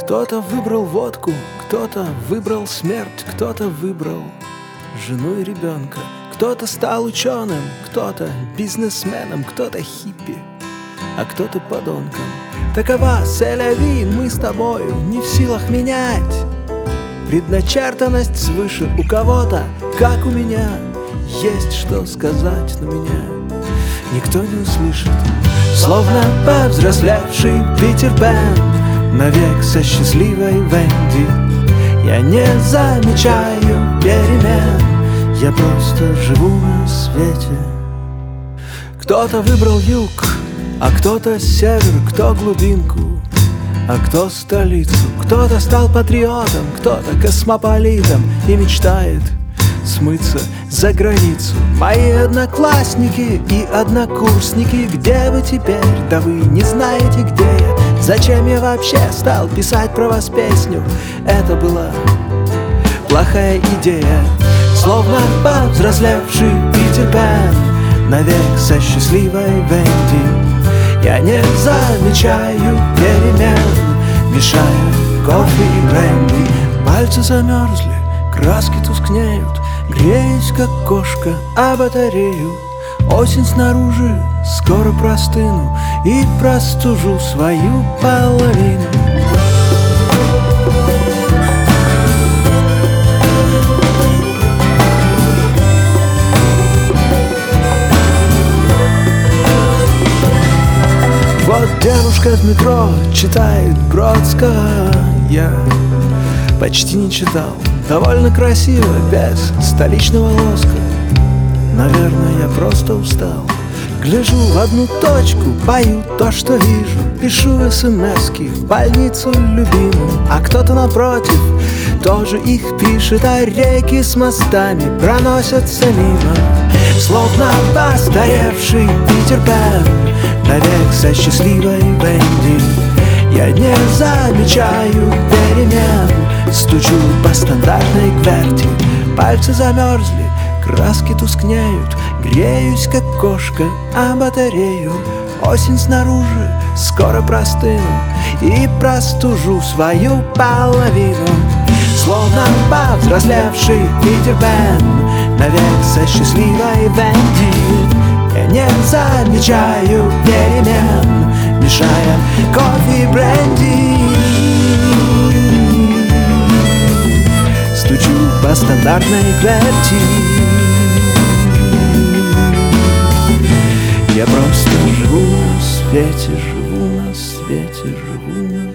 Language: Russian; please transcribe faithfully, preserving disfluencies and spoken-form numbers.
Кто-то выбрал водку, кто-то выбрал смерть, кто-то выбрал жену и ребенка. Кто-то стал ученым, кто-то бизнесменом, кто-то хиппи, а кто-то подонком. Такова селяви, мы с тобою не в силах менять предначертанность свыше. У кого-то, как у меня, есть что сказать, но меня никто не услышит. Словно повзрослевший Питер Пен, навек со счастливой Венди, я не замечаю перемен, я просто живу на свете. Кто-то выбрал юг, а кто-то север, кто глубинку, а кто столицу. Кто-то стал патриотом, кто-то космополитом и мечтает смыться за границу. Мои одноклассники и однокурсники, где вы теперь? Да вы не знаете, где я. Зачем я вообще стал писать про вас песню? Это была плохая идея. Словно повзрослевший Питер Пен, навек со счастливой Венди, я не замечаю перемен, мешая кофе и бренди. Пальцы замерзли, краски тускнеют, греюсь, как кошка, о батарею. Осень снаружи, скоро простыну и простужу свою половину. Вот девушка в метро читает Бродского, я почти не читал. Довольно красиво, без столичного лоска. Наверное, я просто устал. Гляжу в одну точку, пою то, что вижу, пишу смс-ки в больницу любимую, а кто-то напротив тоже их пишет, а реки с мостами проносятся мимо. Словно постаревший Питер Пен, навек со счастливой Венди, я не замечаю перемен, стучу по стандартной кверти. Пальцы замерзли, краски тускнеют, греюсь, как кошка, о батарею. Осень снаружи, скоро простыну и простужу свою половину. Словно повзрослевший Питер Пен, навек со счастливой Венди, я не замечаю перемен, мешая кофе и бренди. Стучу по стандартной кверти. Я просто живу на свете, живу на свете, живу на